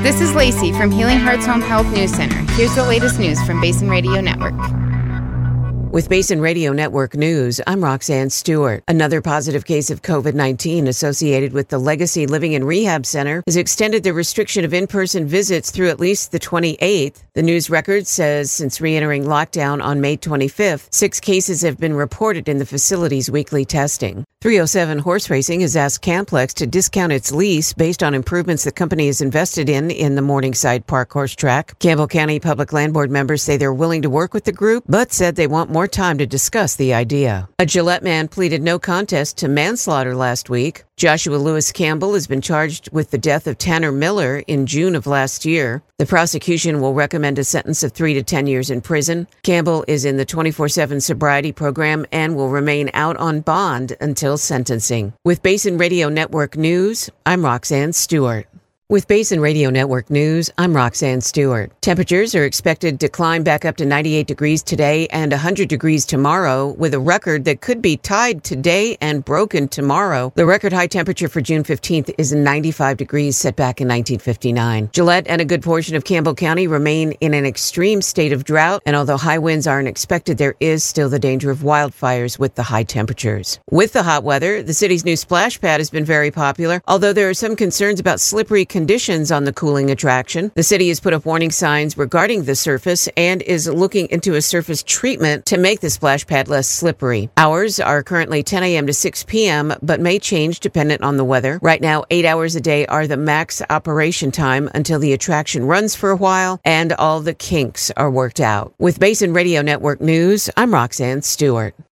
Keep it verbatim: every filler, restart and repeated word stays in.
This is Lacey from Healing Hearts Home Health News Center. Here's the latest news from Basin Radio Network. With Basin Radio Network News, I'm Roxanne Stewart. Another positive case of covid nineteen associated with the Legacy Living and Rehab Center has extended the restriction of in-person visits through at least the twenty-eighth. The news record says since re-entering lockdown on May twenty-fifth, six cases have been reported in the facility's weekly testing. three oh seven Horse Racing has asked Camplex to discount its lease based on improvements the company has invested in in the Morningside Park horse track. Campbell County Public Land Board members say they're willing to work with the group, but said they want more time to discuss the idea. A Gillette man pleaded no contest to manslaughter last week. Joshua Lewis Campbell has been charged with the death of Tanner Miller in June of last year. The prosecution will recommend a sentence of three to ten years in prison. Campbell is in the twenty-four seven sobriety program and will remain out on bond until sentencing. With Basin Radio Network News, I'm Roxanne Stewart. With Basin Radio Network News, I'm Roxanne Stewart. Temperatures are expected to climb back up to ninety-eight degrees today and one hundred degrees tomorrow, with a record that could be tied today and broken tomorrow. The record high temperature for June fifteenth is ninety-five degrees, set back in nineteen fifty-nine. Gillette and a good portion of Campbell County remain in an extreme state of drought, and although high winds aren't expected, there is still the danger of wildfires with the high temperatures. With the hot weather, the city's new splash pad has been very popular, although there are some concerns about slippery conditions conditions on the cooling attraction. The city has put up warning signs regarding the surface and is looking into a surface treatment to make the splash pad less slippery. Hours are currently ten a.m. to six p.m., but may change dependent on the weather. Right now, eight hours a day are the max operation time until the attraction runs for a while and all the kinks are worked out. With Basin Radio Network News, I'm Roxanne Stewart.